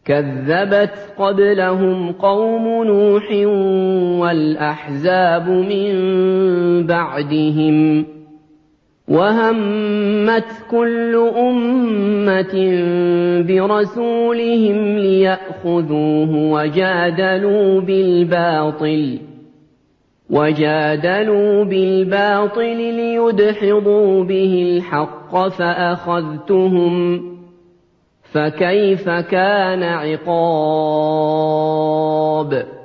كذبت قبلهم قوم نوح والأحزاب من بعدهم وهمت كل أمة برسولهم ليأخذوه وجادلوا بالباطل ليدحضوا به الحق فأخذتهم فكيف كان عقاب